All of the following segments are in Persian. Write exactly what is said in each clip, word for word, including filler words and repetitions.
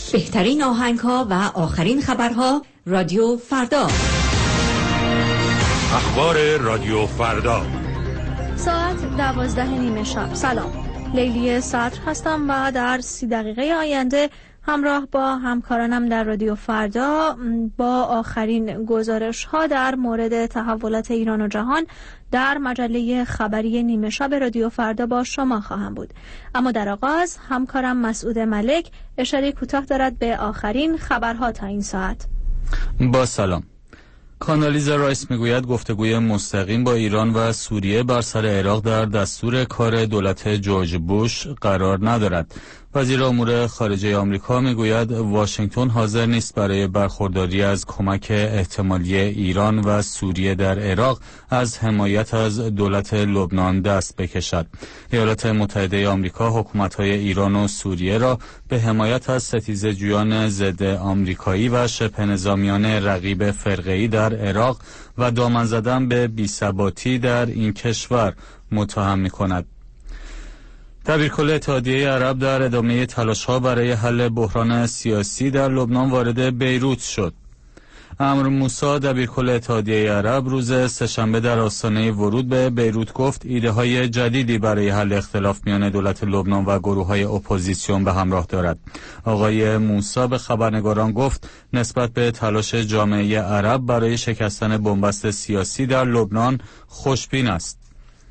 بهترین آهنگ‌ها و آخرین خبرها رادیو فردا. اخبار رادیو فردا ساعت دوازده نیمه شب. سلام، لیلی صدر هستم و در سی دقیقه آینده همراه با همکارانم در رادیو فردا با آخرین گزارش ها در مورد تحولات ایران و جهان در مجله خبری نیمه شب رادیو فردا با شما خواهم بود. اما در آغاز همکارم مسعود ملک اشاره کوتاه دارد به آخرین خبرها تا این ساعت. با سلام. کاندالیزا رایس میگوید گفتگوی مستقیم با ایران و سوریه بر سر عراق در دستور کار دولت جورج بوش قرار ندارد. وزیر امور خارجه آمریکا میگوید واشنگتن حاضر نیست برای برخورداری از کمک احتمالی ایران و سوریه در عراق از حمایت از دولت لبنان دست بکشد. ایالات متحده آمریکا حکومت‌های ایران و سوریه را به حمایت از ستیزه‌جویان ضد آمریکایی و شبه نظامیان رقیب فرقه‌ای در عراق و دامن زدن به بی‌ثباتی در این کشور متهم می‌کند. دبیرکل اتحادیه عرب در ادامه تلاش‌ها برای حل بحران سیاسی در لبنان وارد بیروت شد. عمرو موسی دبیرکل اتحادیه عرب روز سه‌شنبه در آستانه ورود به بیروت گفت ایده‌های جدیدی برای حل اختلاف میان دولت لبنان و گروه‌های اپوزیسیون به همراه دارد. آقای موسی به خبرنگاران گفت نسبت به تلاش جامعه عرب برای شکستن بنبست سیاسی در لبنان خوشبین است.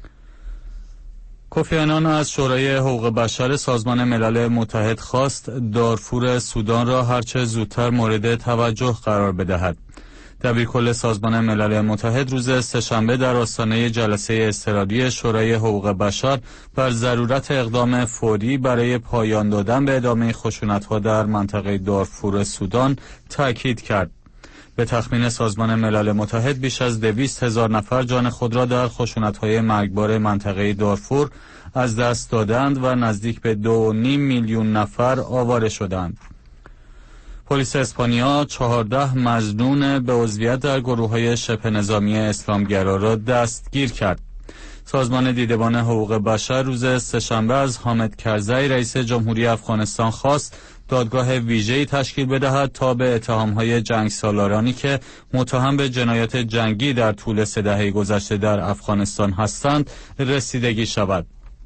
کوفی عنان از شورای حقوق بشر سازمان ملل متحد خواست دارفور سودان را هرچه زودتر مورد توجه قرار بدهد. دبیرکل سازمان ملل متحد روز سه‌شنبه در آستانه جلسه اضطراری شورای حقوق بشر بر ضرورت اقدام فوری برای پایان دادن به ادامه خشونت‌ها در منطقه دارفور سودان تاکید کرد. به تخمین سازمان ملل متحد بیش از دویست هزار نفر جان خود را در خشونت‌های مرگبار منطقه دارفور از دست دادند و نزدیک به دو و نیم میلیون نفر آواره شدند. پلیس اسپانیا چهارده مظنون به عضویت در گروه‌های شبه نظامی اسلامگرا را دستگیر کرد. سازمان دیدبان حقوق بشر روز سه‌شنبه از حامد کرزی رئیس جمهوری افغانستان خواست دادگاه ویژه‌ای تشکیل بدهد تا به اتهام‌های جنگسالارانی که متهم به جنایات جنگی در طول سه دهه گذشته در افغانستان هستند رسیدگی شود.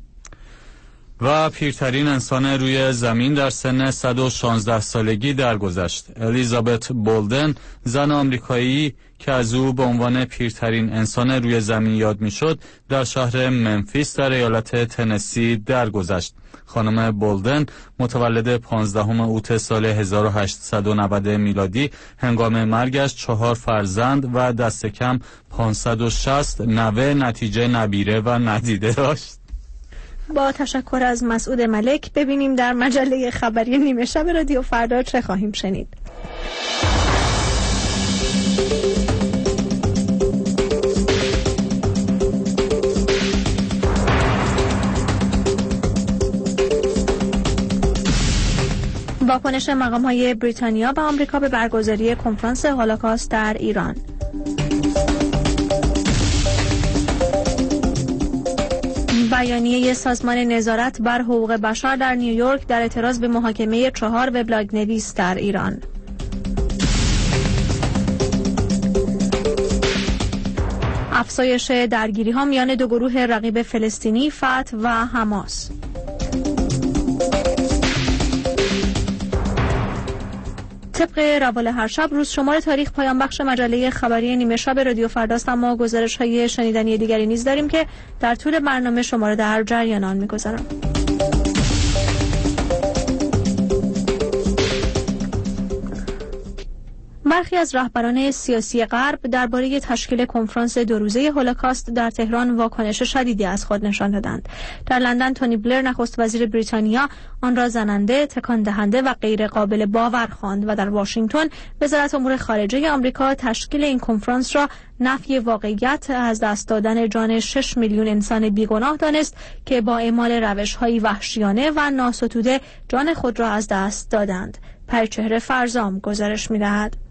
و پیرترین انسان روی زمین در سن صد و شانزده سالگی درگذشت. الیزابت بولدن، زن آمریکایی که از او به عنوان پیرترین انسان روی زمین یاد میشد، در شهر منفیس در ایالت تنسی درگذشت. خانم بولدن متولد پانزدهم اوت سال هزار و هشتصد و نود میلادی هنگام مرگش چهار فرزند و دست کم پانصد و شصت نوه نتیجه نبیره و ندیده داشت. با تشکر از مسعود ملک ببینیم در مجله خبری نیمه شب رادیو فردا چه خواهیم شنید. واکنش مقام‌های بریتانیا و آمریکا به برگزاری کنفرانس هولوکاست در ایران. بیانیه سازمان نظارت بر حقوق بشر در نیویورک در اعتراض به محاکمه چهار وبلاگ نویس در ایران. افزایش درگیری‌ها میان دو گروه رقیب فلسطینی فتح و حماس. طبق روال هر شب روز شمار تاریخ پایان بخش مجله خبری نیمه شب رادیو فرداست، اما گزارش های شنیدنی دیگری نیز داریم که در طول برنامه شما را در جریان آن می‌گذارم. برخی از رهبران سیاسی غرب درباره تشکیل کنفرانس دو روزه هولوکاست در تهران واکنش شدیدی از خود نشان دادند. در لندن تونی بلر نخست وزیر بریتانیا آن را زننده، تکان دهنده و غیر قابل باور خواند و در واشنگتن وزارت امور خارجه آمریکا تشکیل این کنفرانس را نفی واقعیت از دست دادن جان شش میلیون انسان بیگناه دانست که با اعمال روش‌های وحشیانه و ناستوده جان خود را از دست دادند. پرچهره فرزام گزارش می‌دهد.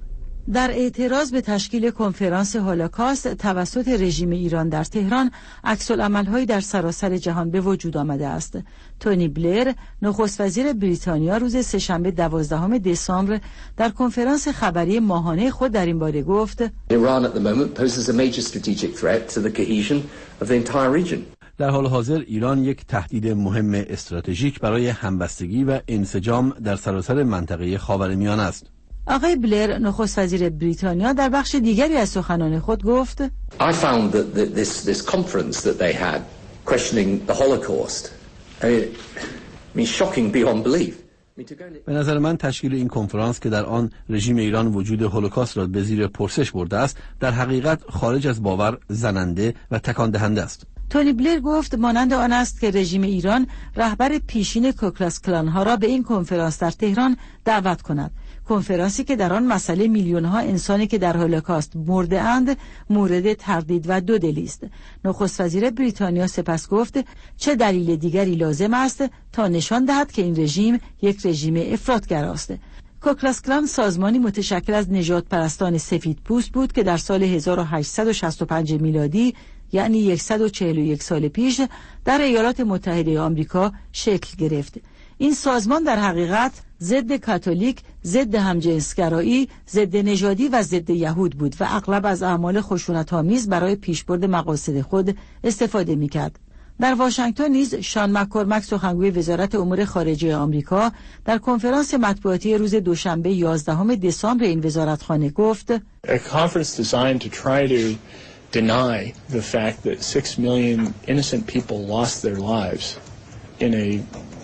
در اعتراض به تشکیل کنفرانس هولوکاست توسط رژیم ایران در تهران، عکس‌العمل‌هایی در سراسر جهان به وجود آمده است. تونی بلر، نخست وزیر بریتانیا، روز سه‌شنبه دوازدهم دسامبر در کنفرانس خبری ماهانه خود در این باره گفت: Iran at the moment poses a major strategic threat to the cohesion of the entire region. در حال حاضر ایران یک تهدید مهم استراتژیک برای همبستگی و انسجام در سراسر منطقه خاورمیانه است. آقای بلر، نخست وزیر بریتانیا، در بخش دیگری از سخنان خود گفت: I found that this this conference that they had questioning the Holocaust, I mean shocking beyond belief. به نظر من تشکیل این کنفرانس که در آن رژیم ایران وجود هولوکاست را به زیر پرسش برده است، در حقیقت خارج از باور، زننده و تکان دهنده است. تونی بلر گفت مانند آن است که رژیم ایران رهبر پیشین کوکلاس کلان ها را به این کنفرانس در تهران دعوت کند. کنفرانسی که در آن مسئله میلیون ها انسانی که در هولوکاست مرده اند مورد تردید و دودلی است. نخست وزیر بریتانیا سپس گفت چه دلیل دیگری لازم است تا نشان دهد که این رژیم یک رژیم افراطگراست. کوکلاس کلان سازمانی متشکل از نژاد پرستان سفید پوست بود که در سال هزار و هشتصد و شصت و پنج میلادی، یعنی صد و چهل و یک سال پیش، در ایالات متحده آمریکا شکل گرفت. این سازمان در حقیقت ضد کاتولیک، ضد همجنسگرایی، ضد نژادی و ضد یهود بود و اغلب از اعمال خشونت‌آمیز برای پیشبرد مقاصد خود استفاده می‌کرد. در واشنگتن نیز شان مک‌کورمک، سخنگوی وزارت امور خارجه آمریکا، در کنفرانس مطبوعاتی روز دوشنبه یازدهم دسامبر این وزارتخانه گفت: A conference designed to try to deny the fact that six million innocent people lost their lives in a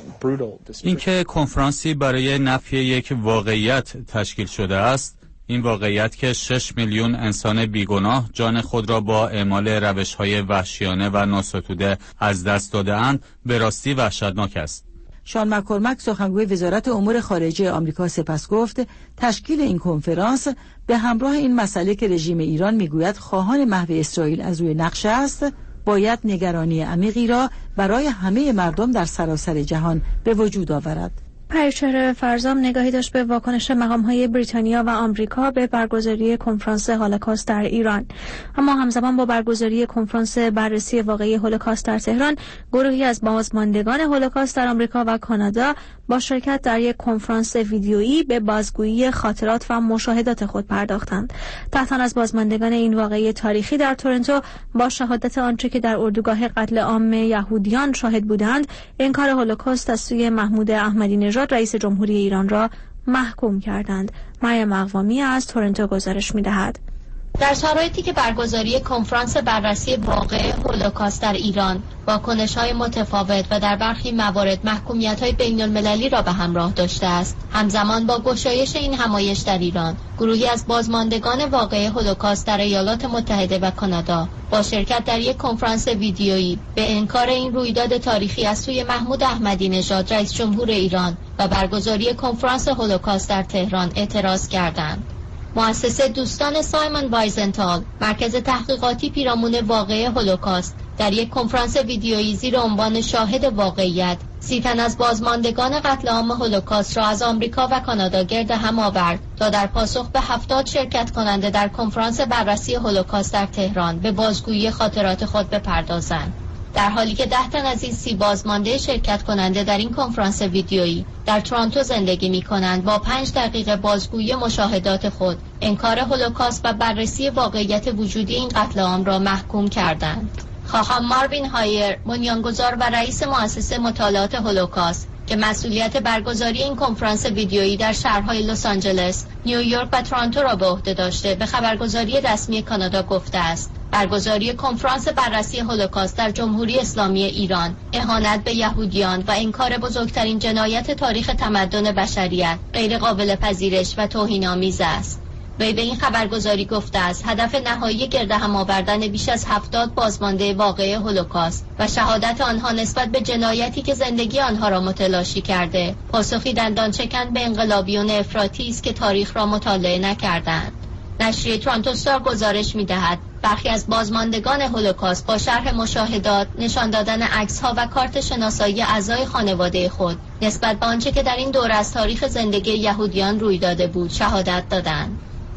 اینکه کنفرانسی برای نفی یک واقعیت تشکیل شده است، این واقعیت که شش میلیون انسان بیگناه جان خود را با اعمال روش‌های وحشیانه و ناستوده از دست داده‌اند، به راستی وحشتناک است. شان مک‌کورمک، سخنگوی وزارت امور خارجه آمریکا، سپس گفت تشکیل این کنفرانس به همراه این مسئله که رژیم ایران میگوید خواهان محو اسرائیل از روی نقشه است، باید نگرانی عمیقی را برای همه مردم در سراسر جهان به وجود آورد. پریچهره فرزام نگاهی داشت به واکنش مقام‌های بریتانیا و آمریکا به برگزاری کنفرانس هولوکاست در ایران. اما همزمان با برگزاری کنفرانس بررسی واقعی هولوکاست در تهران، گروهی از بازماندگان هولوکاست در آمریکا و کانادا با شرکت در یک کنفرانس ویدیویی به بازگویی خاطرات و مشاهدات خود پرداختند. تحتاً از بازماندگان این واقعه تاریخی در تورنتو با شهادت آنچه که در اردوگاه قتل عام یهودیان شاهد بودند، انکار هولوکاست از سوی محمود احمدی نژاد رئیس جمهوری ایران را محکوم کردند. مریم اقوامی از تورنتو گزارش می‌دهد. در شرایطی که برگزاری کنفرانس بررسی واقع هولوکاست در ایران واکنش‌های متفاوت و در برخی موارد محکومیت‌های بین‌المللی را به همراه داشته است، همزمان با گشایش این همایش در ایران، گروهی از بازماندگان واقع هولوکاست در ایالات متحده و کانادا با شرکت در یک کنفرانس ویدیویی به انکار این رویداد تاریخی از سوی محمود احمدی نژاد رئیس جمهور ایران و برگزاری کنفرانس هولوکاست در تهران اعتراض کردند. مؤسسه دوستان سایمون وایزنتال، مرکز تحقیقاتی پیرامون واقعه هولوکاست، در یک کنفرانس ویدیویی زیر عنوان شاهد واقعیت، سی تن از بازماندگان قتل عام هولوکاست را از آمریکا و کانادا گرد هم آورد تا در پاسخ به هفتاد شرکت کننده در کنفرانس بررسی هولوکاست در تهران به بازگویی خاطرات خود بپردازند. در حالی که ده تن از این سی بازمانده شرکت کننده در این کنفرانس ویدیویی در تورنتو زندگی می کنند، با پنج دقیقه بازگویی مشاهدات خود انکار هولوکاست و بررسی واقعیت وجودی این قتل عام را محکوم کردند. خواهان ماروین هایر، بنیانگذار و رئیس مؤسسه مطالعات هولوکاست که مسئولیت برگزاری این کنفرانس ویدیویی در شهرهای لس آنجلس، نیویورک و تورنتو را به عهده داشته، به خبرگزاری رسمی کانادا گفته است برگزاری کنفرانس بررسی هولوکاست در جمهوری اسلامی ایران اهانت به یهودیان و انکار بزرگترین جنایت تاریخ تمدن بشریت، غیر قابل پذیرش و توهین‌آمیز است. وی به این خبرگزاری گفته است هدف نهایی گرد هم آوردن بیش از هفتاد بازمانده واقعه هولوکاست و شهادت آنها نسبت به جنایتی که زندگی آنها را متلاشی کرده، پاسخی دندان چکن به انقلابیون افراطی است که تاریخ را مطالعه نکردند. نشریه تورنتو استار گزارش می‌دهد برخی از بازماندگان هولوکاست با شرح مشاهدات، نشان دادن عکس‌ها و کارت شناسایی اعضای خانواده خود نسبت به آنچه که در این دوره از تاریخ زندگی یهودیان روی داده بود شهادت دادند.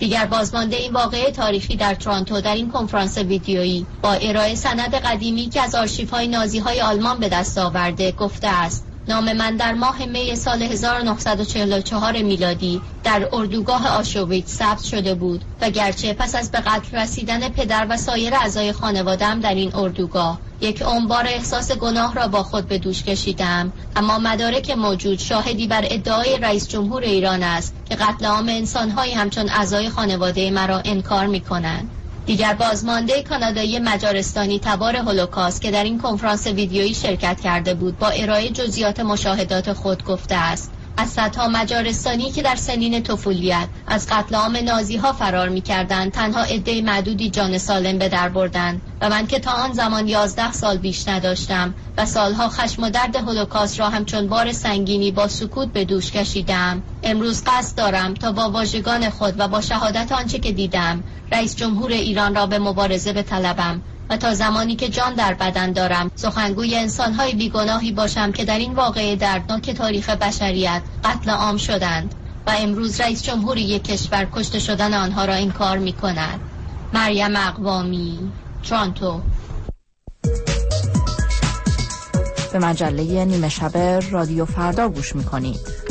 دیگر بازمانده این واقعه تاریخی در تورنتو در این کنفرانس ویدیویی با ارائه سند قدیمی که از آرشیوهای نازی‌های آلمان به دست آورده گفته است: نام من در ماه می سال هزار و نهصد و چهل و چهار میلادی در اردوگاه آشویتس ثبت شده بود و گرچه پس از به قتل رسیدن پدر و سایر اعضای خانواده‌ام در این اردوگاه یک عمر احساس گناه را با خود به دوش کشیدم، اما مدارک موجود شاهدی بر ادعای رئیس جمهور ایران است که قتل عام انسان‌های همچون اعضای خانواده مرا انکار می‌کنند. دیگر بازمانده کانادایی مجارستانی تبار هولوکاست که در این کنفرانس ویدیویی شرکت کرده بود با ارائه جزئیات مشاهدات خود گفته است: از صدها مجارستانی که در سنین طفولیت از قتل عام نازی‌ها فرار می‌کردند تنها عده معدودی جان سالم به در بردند و من که تا آن زمان یازده سال بیش نداشتم و سالها خشم و درد هولوکاست را همچون بار سنگینی با سکوت به دوش کشیدم، امروز قصد دارم تا با واژگان خود و با شهادت آنچه که دیدم رئیس جمهور ایران را به مبارزه بطلبم و تا زمانی که جان در بدن دارم سخنگوی انسان‌های بیگناهی باشم که در این واقعه دردناک تاریخ بشریت قتل عام شدند و امروز رئیس جمهور یک کشور کشته شدن آنها را انکار می‌کند. مریم اقوامی، تورنتو. به مجله نیمه شب رادیو فردا گوش می‌کنید.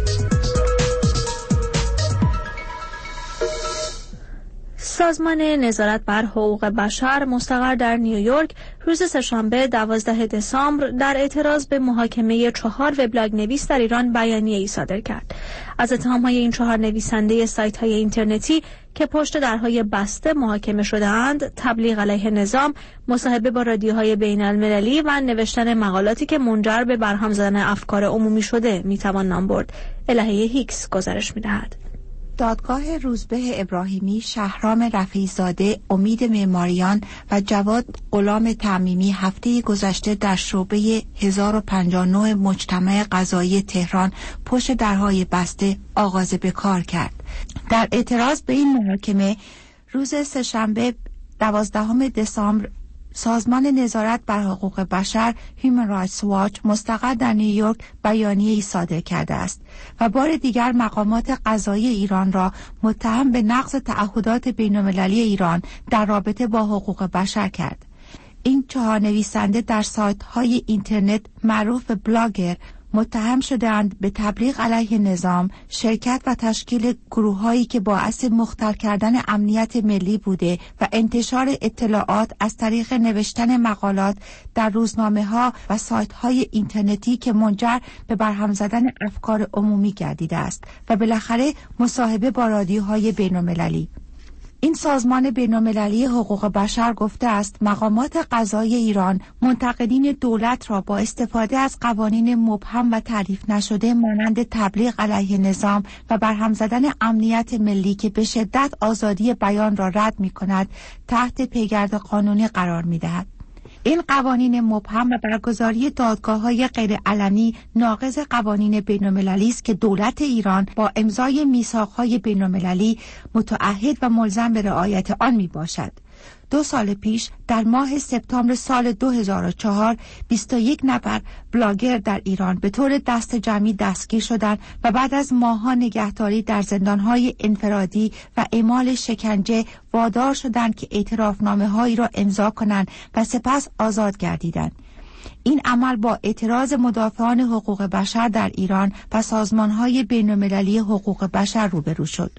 سازمان نظارت بر حقوق بشر مستقر در نیویورک روز سه‌شنبه دوازدهم دسامبر در اعتراض به محاکمه چهار وبلاگ نویس در ایران بیانیه‌ای صادر کرد. از اتهام‌های این چهار نویسنده سایت‌های اینترنتی که پشت درهای بسته محاکمه شده‌اند، تبلیغ علیه نظام، مصاحبه با رادیوهای بین‌المللی و نوشتن مقالاتی که منجر به برهم زدن افکار عمومی شده می‌توان نام برد. الهه هیکس گزارش می‌دهد. دادگاه روزبه ابراهیمی، شهرام رفیع‌زاده، امید معماریان و جواد غلام تعمیمی هفته گذشته در شعبه هزار و پنجاه و نه مجتمع قضایی تهران پشت درهای بسته آغاز به کار کرد. در اعتراض به این محاکمه روز سه‌شنبه دوازدهم دسامبر سازمان نظارت بر حقوق بشر Human Rights Watch مستقر در نیویورک بیانیه‌ای صادر کرده است و بار دیگر مقامات قضایی ایران را متهم به نقض تعهدات بین‌المللی ایران در رابطه با حقوق بشر کرد. این چهار نویسنده در سایت‌های اینترنت معروف به بلاگر متهم شده‌اند به تبلیغ علیه نظام، شرکت و تشکیل گروه‌هایی که باعث مختل کردن امنیت ملی بوده و انتشار اطلاعات از طریق نوشتن مقالات در روزنامه‌ها و سایت‌های اینترنتی که منجر به برهم زدن افکار عمومی گردیده است و بالاخره مصاحبه با رادیوهای بین‌المللی. این سازمان بین‌المللی حقوق بشر گفته است مقامات قضایی ایران منتقدین دولت را با استفاده از قوانین مبهم و تعریف نشده مانند تبلیغ علیه نظام و برهم زدن امنیت ملی که به شدت آزادی بیان را رد می‌کند تحت پیگرد قانونی قرار می‌دهد. این قوانین مبهم و برگزاری دادگاه‌های غیرعلنی ناقض قوانین بین‌المللی است که دولت ایران با امضای میثاق‌های بین‌المللی متعهد و ملزم به رعایت آن میباشد. دو سال پیش در ماه سپتامبر سال دو هزار و چهار بیست و یک نفر بلاگر در ایران به طور دست جمعی دستگیر شدند و بعد از ماه‌ها نگهداری در زندان‌های انفرادی و اعمال شکنجه وادار شدند که اعترافنامه‌هایی را امضا کنند و سپس آزاد گردیدند. این عمل با اعتراض مدافعان حقوق بشر در ایران و سازمان‌های بین‌المللی حقوق بشر روبرو شد.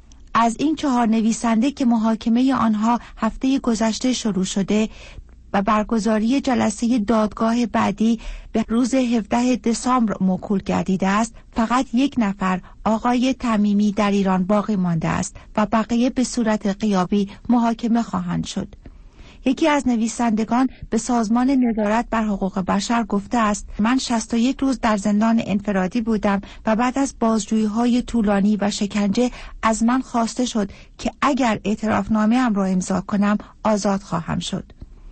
از این چهار نویسنده که محاکمه آنها هفته گذشته شروع شده و برگزاری جلسه دادگاه بعدی به روز هفدهم دسامبر موکول گردیده است، فقط یک نفر، آقای تمیمی، در ایران باقی مانده است و بقیه به صورت غیابی محاکمه خواهند شد. یکی از نویسندگان به سازمان نظارت بر حقوق بشر گفته است من شصت و یک روز در زندان انفرادی بودم و بعد از بازجویی‌های طولانی و شکنجه از من خواسته شد که اگر اعترافنامه‌ام را امضا کنم آزاد خواهم شد.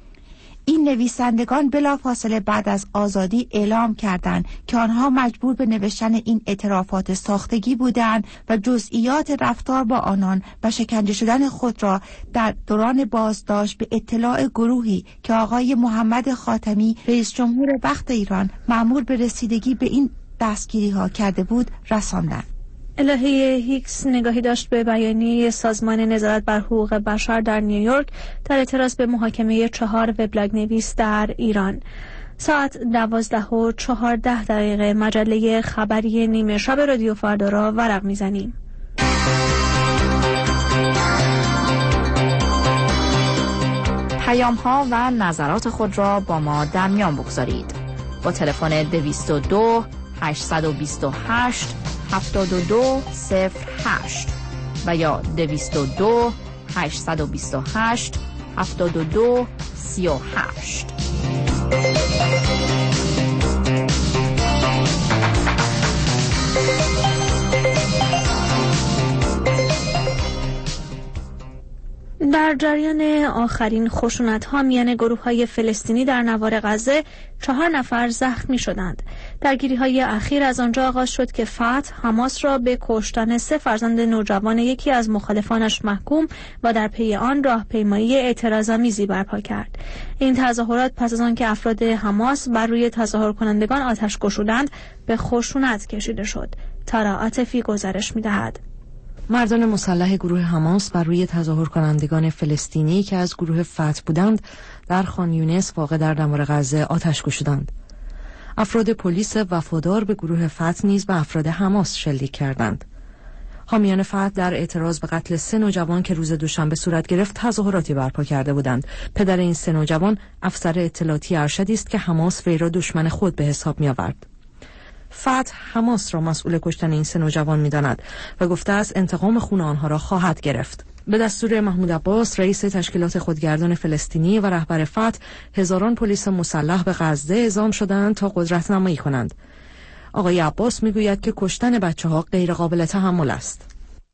این نویسندگان بلافاصله بعد از آزادی اعلام کردند که آنها مجبور به نوشتن این اعترافات ساختگی بودند و جزئیات رفتار با آنان و شکنجه شدن خود را در دوران بازداشت به اطلاع گروهی که آقای محمد خاتمی رئیس جمهور وقت ایران مأمور به رسیدگی به این دستگیری ها کرده بود رساندند. الهه هیکس نگاهی داشت به بیانیه سازمان نظارت بر حقوق بشر در نیویورک در اعتراض به محاکمه چهار وبلاگ نویس در ایران. ساعت دوازده و چهارده دقیقه مجله خبری نیمه شب رادیو فردا را ورق میزنیم. پیام ها و نظرات خود را با ما در میان بگذارید. با تلفن دویست و دو هشتصد و بیست و هشت هفتاد و دو صفر هشت و یا دویست و دو هشتصد و بیست و هشت هفتاد و دو سی و هشت. در جریان آخرین خشونت‌ها میان گروه‌های فلسطینی در نوار غزه چهار نفر زخمی شدند. درگیری‌های اخیر از آنجا آغاز شد که فتح حماس را به کشتن سه فرزند نوجوان یکی از مخالفانش محکوم و در پی آن راهپیمایی اعتراض‌آمیزی برپا کرد. این تظاهرات پس از آنکه افراد حماس بر روی تظاهر کنندگان آتش گشودند به خشونت کشیده شد. تارا عاطفی گزارش می‌دهد. مردان مسلح گروه حماس بر روی تظاهر کنندگان فلسطینی که از گروه فتح بودند در خان یونس واقع در نوار غزه آتش گشودند. افراد پلیس وفادار به گروه فتح نیز به افراد حماس شلیک کردند. حامیان فتح در اعتراض به قتل سه نوجوان که روز دوشنبه صورت گرفت تظاهراتی برپا کرده بودند. پدر این سه نوجوان افسر اطلاعاتی ارشدی است که حماس وی را دشمن خود به حساب می آورد. فتح حماس را مسئول کشتن این سه نوجوان می‌داند و گفته است انتقام خون آنها را خواهد گرفت. به دستور محمود عباس رئیس تشکیلات خودگردان فلسطینی و رهبر فتح، هزاران پلیس مسلح به غزه اعزام شدند تا قدرت نمایی کنند. آقای عباس میگوید که کشتن بچه‌ها غیر قابل تحمل است.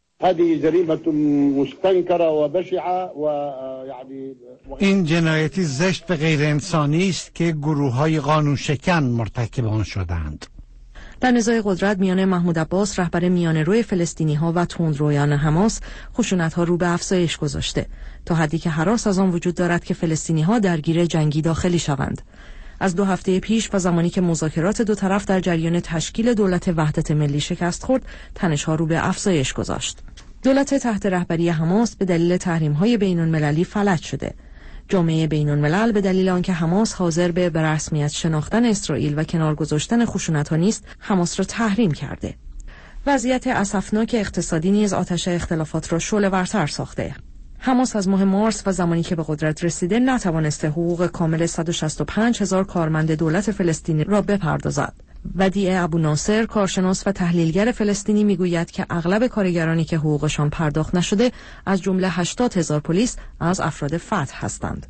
این جنایتی زشت و غیر انسانی است که گروه‌های قانون شکن مرتکب آن شدند. در نزاع قدرت میان محمود عباس رهبر میانه‌رو فلسطینی‌ها و تندرویان حماس، خشونت‌ها رو به افزایش گذاشته تا حدی که هراس از آن وجود دارد که فلسطینی‌ها درگیر جنگی داخلی شوند. از دو هفته پیش و زمانی که مذاکرات دو طرف در جریان تشکیل دولت وحدت ملی شکست خورد، تنش‌ها رو به افزایش گذاشت. دولت تحت رهبری حماس به دلیل تحریم‌های بین‌المللی فلج شده. جامعه بین‌الملل به دلیل آنکه حماس حاضر به به رسمیت شناختن اسرائیل و کنار گذاشتن خشونت‌ها نیست، حماس را تحریم کرده. وضعیت اسفناک اقتصادی نیز آتش اختلافات را شعله‌ورتر ساخته. حماس از ماه مارس و زمانی که به قدرت رسیده نتوانسته حقوق کامل صد و شصت و پنج هزار کارمند دولت فلسطینی را بپردازد. ودیع ابو ناصر، کارشناس و تحلیلگر فلسطینی، میگوید که اغلب کارگرانی که حقوقشان پرداخت نشده از جمله هشتاد هزار پلیس از افراد فتح هستند.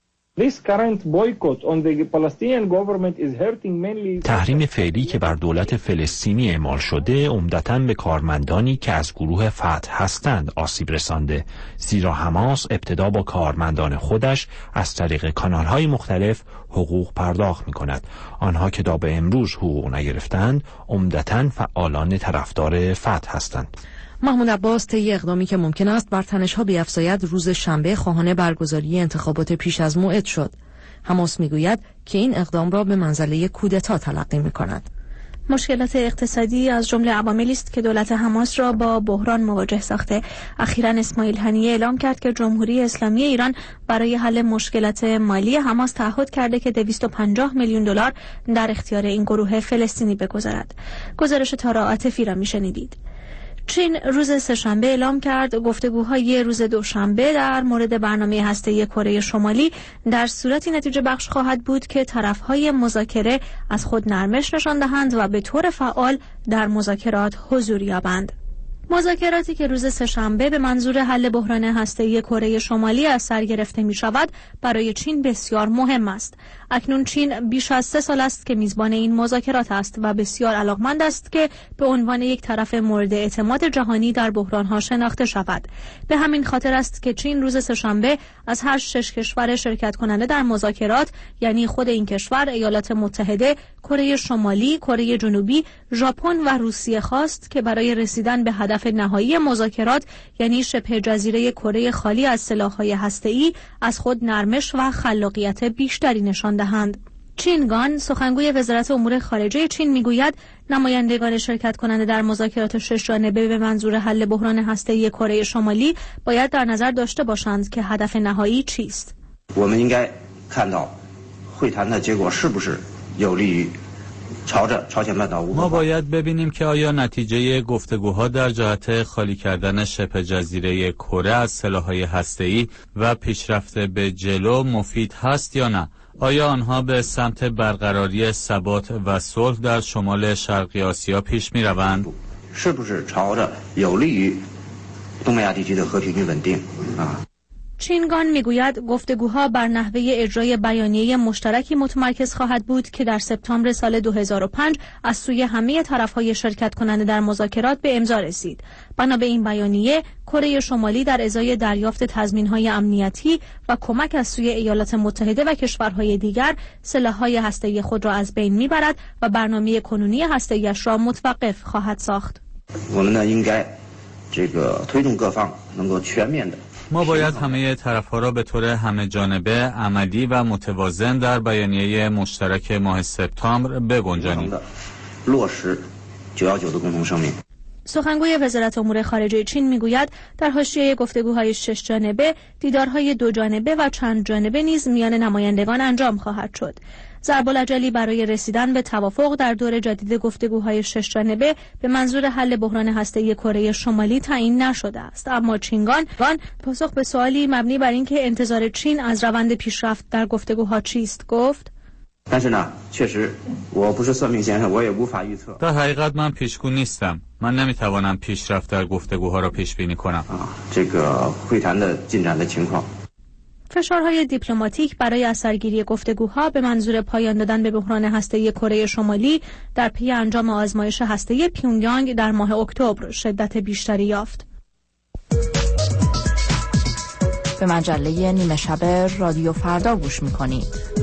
تحریم فعلی که بر دولت فلسطینی اعمال شده عمدتاً به کارمندانی که از گروه فتح هستند آسیب رسانده، زیرا حماس ابتدا با کارمندان خودش از طریق کانال‌های مختلف حقوق پرداخت می‌کند. آنها که تا به امروز حقوق نگرفتند عمدتاً فعالان طرفدار فتح هستند. محمود عباس طی اقدامی که ممکن است بر تنش‌ها بیفزاید روز شنبه خواهان برگزاری انتخابات پیش از موعد شد. حماس میگوید که این اقدام را به منزله کودتا تلقی می‌کند. مشکلات اقتصادی از جمله عواملی است که دولت حماس را با بحران مواجه ساخته. اخیراً اسماعیل هنیه اعلام کرد که جمهوری اسلامی ایران برای حل مشکلات مالی حماس تعهد کرده که دویست و پنجاه میلیون دلار در اختیار این گروه فلسطینی بگذارد. گزارش تارا عاطفی را میشنیدید. چین روز سه‌شنبه اعلام کرد گفتگوهای روز دوشنبه در مورد برنامه هسته‌ای کره شمالی در صورتی نتیجه بخش خواهد بود که طرفهای مذاکره از خود نرمش نشان دهند و به طور فعال در مذاکرات حضور یابند. مذاکراتی که روز سه‌شنبه به منظور حل بحران هسته‌ای کره شمالی از سر گرفته می شود برای چین بسیار مهم است. اکنون چین بیش از سه سال است که میزبان این مذاکرات است و بسیار علاقمند است که به عنوان یک طرف مورد اعتماد جهانی در بحران‌ها شناخته شود. به همین خاطر است که چین روز سه‌شنبه از هر شش کشور شرکت کننده در مذاکرات، یعنی خود این کشور، ایالات متحده، کره شمالی، کره جنوبی، ژاپن و روسیه خواست که برای رسیدن به هدف نهایی مذاکرات، یعنی شبه جزیره کره خالی از سلاح‌های هسته‌ای، از خود نرمش و خلاقیت بیشتری نشان دهند. چین گان سخنگوی وزارت امور خارجه چین میگوید نمایندگان شرکت کننده در مذاکرات شش جانبه به منظور حل بحران هسته‌ای کره شمالی باید در نظر داشته باشند که هدف نهایی چیست. ما باید ببینیم که آیا نتیجه گفتگوها در جهت خالی کردن شبه جزیره کره از سلاح‌های هسته‌ای و پیشرفت به جلو مفید هست یا نه. آیا آنها به سمت برقراری ثبات و صلح در شمال شرقی آسیا پیش می روند؟ چینگان میگوید گفتگوها بر نحوه اجرای بیانیه مشترکی متمرکز خواهد بود که در سپتامبر سال دو هزار و پنج از سوی همه طرف‌های شرکت کننده در مذاکرات به امضا رسید. بنا به این بیانیه، کره شمالی در ازای دریافت تضمین‌های امنیتی و کمک از سوی ایالات متحده و کشورهای دیگر سلاح‌های هسته‌ای خود را از بین میبرد و برنامه کنونی هسته‌ایش را متوقف خواهد ساخت. ما باید همه طرف‌ها را به طور همه جانبه، عملی و متوازن در بیانیه مشترک ماه سپتامبر بگنجانیم. سخنگوی وزارت امور خارجه چین میگوید در حاشیه گفتگوهای شش جانبه، دیدارهای دو جانبه و چند جانبه نیز میان نمایندگان انجام خواهد شد. ضرب العجلی برای رسیدن به توافق در دور جدید گفتگوهای شش جانبه به منظور حل بحران هسته‌ای کره شمالی تعیین نشده است، اما چینگان پاسخ به سوالی مبنی بر اینکه انتظار چین از روند پیشرفت در گفتگوها چیست گفت: در حقیقت من پیشگو نیستم. من نمیتوانم پیشرفت در گفتگوها را پیش بینی کنم. فشارهای دیپلماتیک برای اثرگیری گفتگوها به منظور پایان دادن به بحران هسته‌ای کره شمالی در پی انجام آزمایش هسته‌ای پیونگیانگ در ماه اکتبر شدت بیشتری یافت. به مجله نیمه شب رادیو فردا گوش می‌کنید.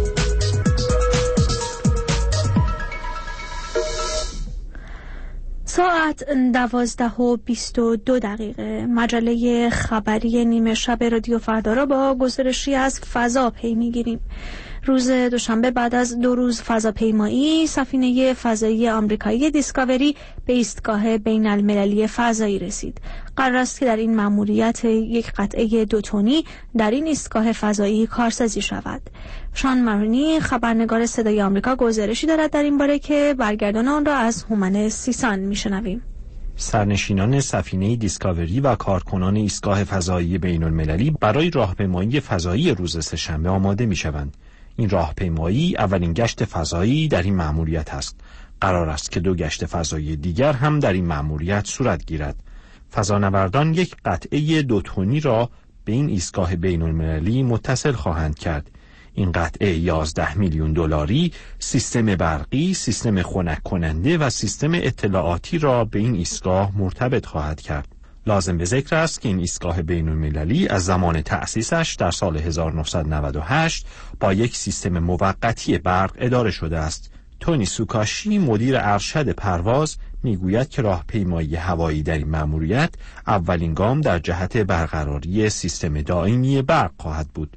ساعت دوازده و بیست و دو دقیقه مجله خبری نیمه شب رادیو فردا را با گزارشی از فضا پی می‌گیریم. روز دوشنبه بعد از دو روز فضاپیمایی، سفینه فضایی آمریکایی دیسکاوری به ایستگاه بین المللی فضایی رسید. قرار است که در این مأموریت یک قطعه دو تنی در این ایستگاه فضایی کارسازی شود. شان مارینی خبرنگار صدای آمریکا گزارشی دارد در این باره که برگردان آن را از هومن سیسان میشنویم. سرنشینان سفینه دیسکاوری و کارکنان ایستگاه فضایی بین المللی برای راهپیمایی فضایی روز سه‌شنبه آماده میشوند. این راهپیمایی اولین گشت فضایی در این مأموریت است. قرار است که دو گشت فضایی دیگر هم در این مأموریت صورت گیرد. فضانوردان یک قطعه دو تنی را به این ایستگاه بین المللی متصل خواهند کرد. این قطعه یازده میلیون دلاری سیستم برقی، سیستم خنک کننده و سیستم اطلاعاتی را به این ایستگاه مرتبط خواهد کرد. لازم به ذکر است که این ایستگاه بین المللی از زمان تأسیسش در سال هزار و نهصد و نود و هشت با یک سیستم موقتی برق اداره شده است. تونی سوکاشی مدیر ارشد پرواز میگوید که راهپیمایی هوایی در این مأموریت اولین گام در جهت برقراری سیستم دائمی برق خواهد بود.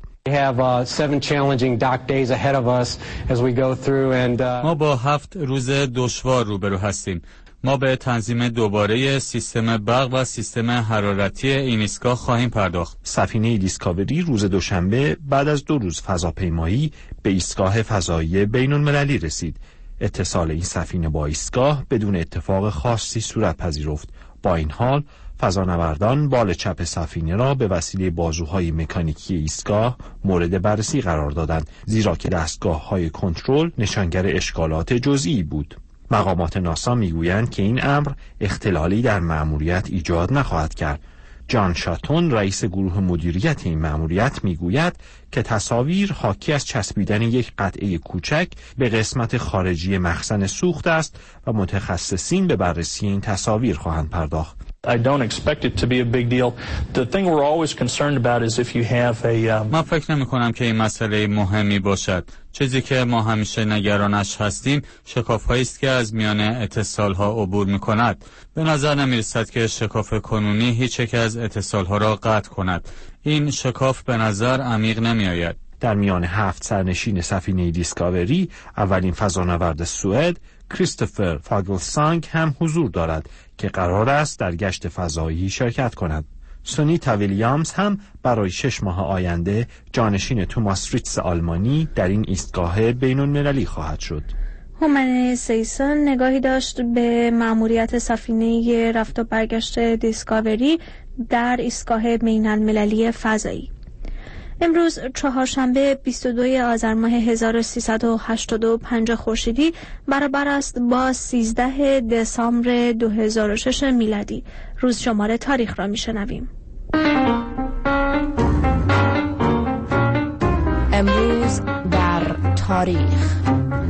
ما با هفت روز دشوار روبرو هستیم. ما به تنظیم دوباره سیستم برق و سیستم حرارتی این ایستگاه خواهیم پرداخت. سفینه دیسکاوری روز دوشنبه بعد از دو روز فضاپیمایی به ایستگاه فضایی بین المللی رسید. اتصال این سفینه با ایستگاه بدون اتفاق خاصی صورت پذیرفت. با این حال فضانوردان بال چپ سفینه را به وسیله بازوهای مکانیکی ایستگاه مورد بررسی قرار دادند، زیرا که دستگاه‌های کنترل نشانگر اشکالات جزئی بود. مقامات ناسا میگویند که این امر اختلالی در مأموریت ایجاد نخواهد کرد. جان شاتون رئیس گروه مدیریت این مأموریت میگوید که تصاویر حاکی از چسبیدن یک قطعه کوچک به قسمت خارجی مخزن سوخت است و متخصصین به بررسی این تصاویر خواهند پرداخت. I don't expect it to be a big deal. The thing we're always concerned about is if you have a um... من فکر نمی کنم که این مسئله مهمی باشد. چیزی که ما همیشه نگرانش هستیم شکاف‌هایی است که از میان اتصال‌ها عبور می‌کند. به نظر نمی‌رسد که شکاف کنونی هیچ یک از اتصال‌ها را قطع کند. این شکاف به نظر عمیق نمی‌آید. در میان هفت سرنشین سفینه دیسکاوری اولین فضانورد سوئد کریستوفر فاگلسانگ هم حضور دارد که قرار است در گشت فضایی شرکت کند. سونیتا ویلیامز هم برای شش ماه آینده جانشین توماس ریتز آلمانی در این ایستگاه بین‌المللی خواهد شد. هومن سیسن نگاهی داشت به مأموریت سفینه رفت و برگشت دیسکاوری در ایستگاه بین‌المللی فضایی. امروز چهارشنبه بیست و دوم آذر ماه هزار و سیصد و هشتاد و پنج خورشیدی برابر است با سیزده دسامبر دو هزار و شش میلادی. روز شماره تاریخ را میشنویم. امروز در تاریخ.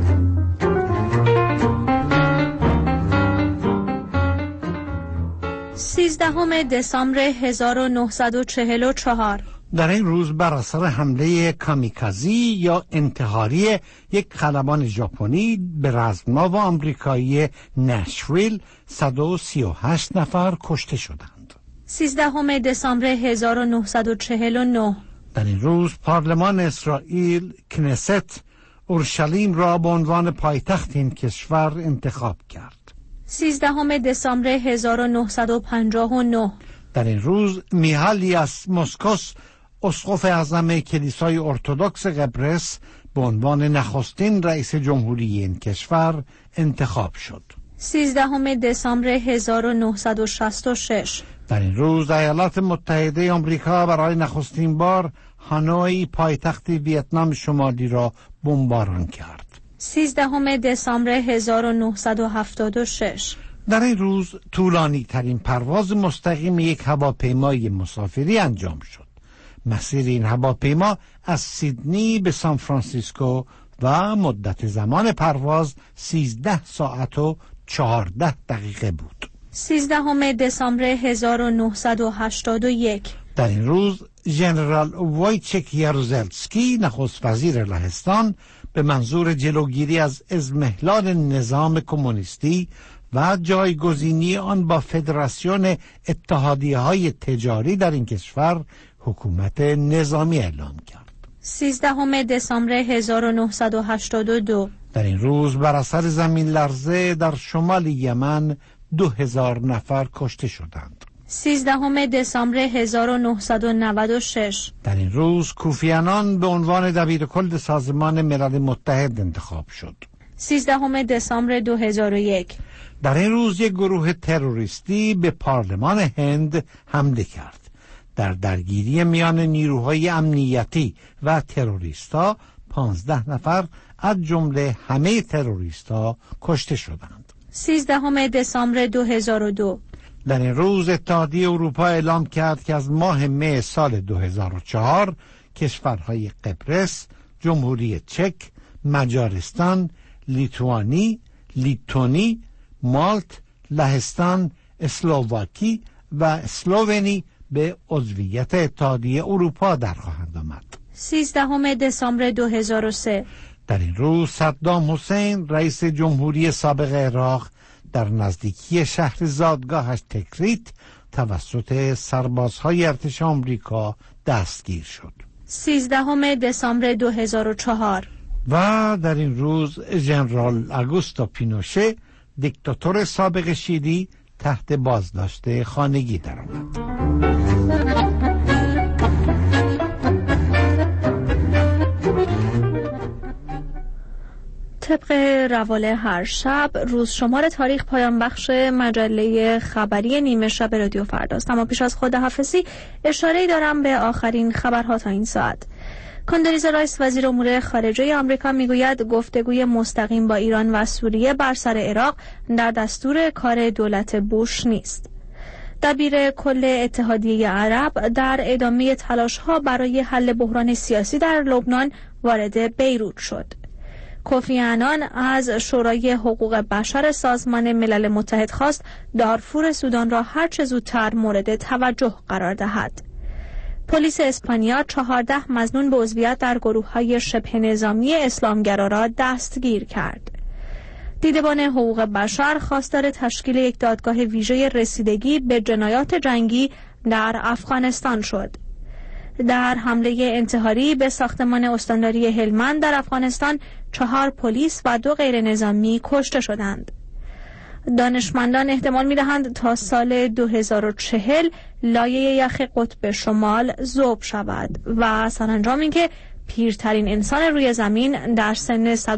سیزدهم دسامبر هزار و نهصد و چهل و چهار. در این روز بر اثر حمله کامیکازی یا انتحاری یک خلبان ژاپنی به رزمناو آمریکایی نشویل صد و سی و هشت نفر کشته شدند. سیزدهم دسامبر هزار و نهصد و چهل و نه. در این روز پارلمان اسرائیل کنست اورشلیم را به عنوان پایتخت این کشور انتخاب کرد. سیزدهم دسامبر هزار و نهصد و پنجاه و نه. در این روز میهالیاس موسکوس اسقف اعظم کلیسای ارتدوکس قبرس به عنوان نخستین رئیس جمهوری این کشور انتخاب شد. سیزدهم دسامبر هزار و نهصد و شصت و شش. در این روز ایالات متحده آمریکا برای نخستین بار هانوی پایتخت ویتنام شمالی را بمباران کرد. سیزدهم دسامبر هزار و نهصد و هفتاد و شش. در این روز طولانی ترین پرواز مستقیم یک هواپیمای مسافری انجام شد. مسیر این هواپیما از سیدنی به سان فرانسیسکو و مدت زمان پرواز سیزده ساعت و چهارده دقیقه بود. سیزدهم دسامبر هزار و نهصد و هشتاد و یک. در این روز ژنرال وایچک یاروزلسکی نخست وزیر لهستان به منظور جلوگیری از اضمحلال نظام کمونیستی و جایگزینی آن با فدراسیون اتحادیه‌های تجاری در این کشور حکومت نظامی اعلام کرد. سیزدهم دسامبر هزار و نهصد و هشتاد و دو. در این روز بر اثر زمین لرزه در شمال یمن دو هزار نفر کشته شدند. سیزدهم دسامبر هزار و نهصد و نود و شش. در این روز کوفی عنان به عنوان دبیرکل سازمان ملل متحد انتخاب شد. سیزدهم دسامبر دو هزار و یک. در این روز یک گروه تروریستی به پارلمان هند حمله کرد. در درگیری میان نیروهای امنیتی و تروریستا پانزده نفر از جمله همه تروریستا کشته شدند. سیزدهم دسامبر دو هزار و دو. در این روز اتحادیه اروپا اعلام کرد که از ماه می سال دو هزار و چهار کشورهای قبرس، جمهوری چک، مجارستان، لیتوانی، لیتونی، مالت، لهستان، اسلوواکی و اسلوونی به عضویت اتحادیه اروپا در خواهند آمد. سیزدهم دسامبر دو هزار و سه. در این روز صدام حسین رئیس جمهوری سابق عراق در نزدیکی شهر زادگاهش تکریت توسط سربازهای ارتش آمریکا دستگیر شد. سیزدهم دسامبر دو هزار و چهار. و در این روز ژنرال آگوستو پینوشه دیکتاتور سابق شیلی تحت بازداشت خانگی درآمد. طبق روال هر شب روز شمار تاریخ پایان بخش مجله خبری نیمه شب رادیو فرداست. اما پیش از خداحافظی اشاره‌ای دارم به آخرین خبرها تا این ساعت. کندولیزا رایس وزیر امور خارجه آمریکا میگوید گفتگوی مستقیم با ایران و سوریه بر سر عراق در دستور کار دولت بوش نیست. دبیر کل اتحادیه عرب در ادامه تلاش‌ها برای حل بحران سیاسی در لبنان وارد بیروت شد. کوفی عنان از شورای حقوق بشر سازمان ملل متحد خواست دارفور سودان را هرچه زودتر مورد توجه قرار دهد. پلیس اسپانیا چهارده مظنون به عضویت در گروه‌های شبه نظامی اسلامگرا را دستگیر کرد. دیدبان حقوق بشر خواستار تشکیل یک دادگاه ویژه رسیدگی به جنایات جنگی در افغانستان شد. در حمله انتحاری به ساختمان استانداری هلمند در افغانستان چهار پلیس و دو غیر نظامی کشته شدند. دانشمندان احتمال می‌دهند تا سال دو هزار و چهل لایه یخ قطب شمال ذوب شود و سرانجام اینکه پیرترین انسان روی زمین در سن